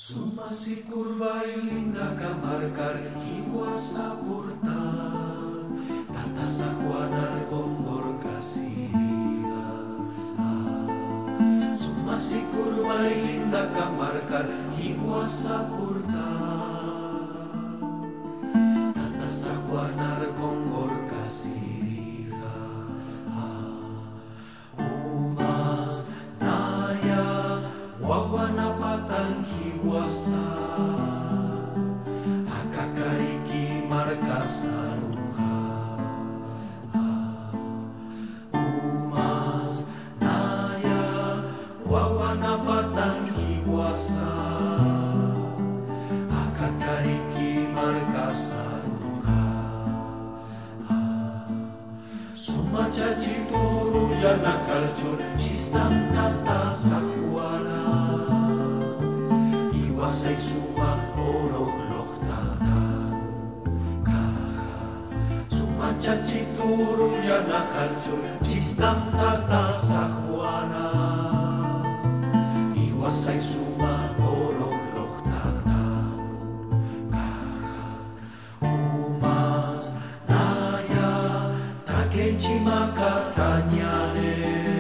Sumasi kurva linda kamarkar hiwa sapurta tata sahuanar gonggor kasiriga. Sumasi kurva linda kamarkar hiwa sapurta tata sahuanar gonggor kasiriga. Umas naya wawana patang hiwasa akakariki marka saruha. Umas naya wawana patang hiwasa akakariki marka saruha. Sumacaci turu yana kalcur cistam tata sakuana iwasay suma oroh loh tatanu kaha. Sumacaci turu yana kalcur cistam tata sakuana iwasay suma oroh loh tatanu kaha. Umas naya takeichi makatanyane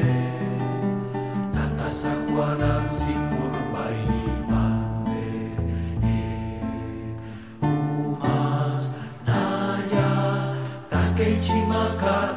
tata sakuana sikur bayi pande. Umas naya takeichi makatanyane